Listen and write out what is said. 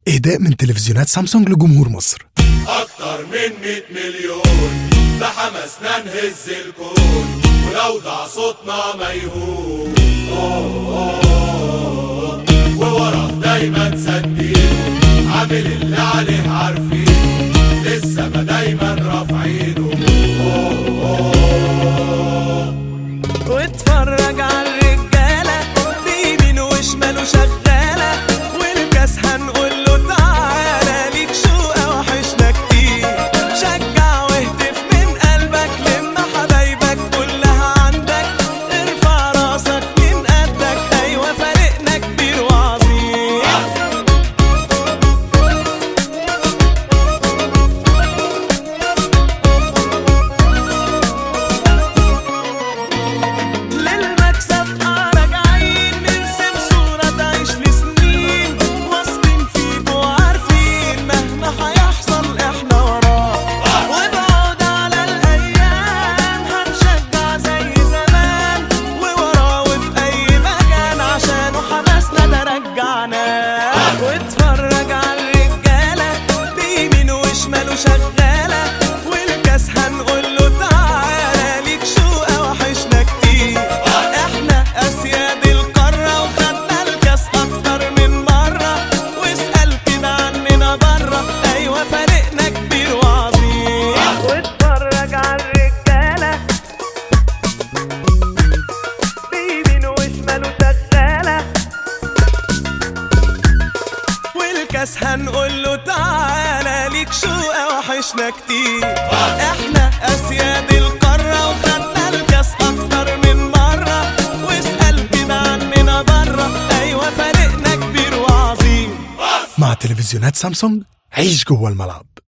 إهداء من تلفزيونات سامسونج لجمهور مصر. أكتر من 100 مليون بحماسنا نهز الكون ونوضع صوتنا ما يهون. ووراه دايما سندين عامل اللي عليه عارفين لسه ما دايما رافعينه. واتفرج على الرجالة بيمين وشمال وشغالة والكاس هنقوله تعالى ليك شوقة وحشنا كتير. شجع واهتف من قلبك لما حبايبك كلها عندك ارفع راسك من قدك ايوه فريقنا كبير وعظيم. للمكسب راجعين نرسم صورة تعيش لسنين واثقين فيك وعارفين مهما هيحصل احنا وراه. وابعد على الايام هنشجع زي زمان ووراه وفي اي مكان عشانه حماسنا ده رجعناه. واتفرج على الرجالة بيمين وشمال وشغالة والكاس هنقوله تعالى ليك شوقة وحشنا كتير. احنا اسياد القارة وخدنا الكاس اكتر من مرة واسأل كده عننا برا ايوه فريقنا كبير وعظيم. واتفرج على الرجالة بيمين وشمال وشغالة والكاس هنقوله تعالى ليك شوقة وحشنا كتير. احنا اسياد القارة وخدنا الكاس اكتر من مرة واسأل كده عننا برا ايوه فريقنا كبير وعظيم. مع تلفزيونات سامسونج عيش جوه الملعب.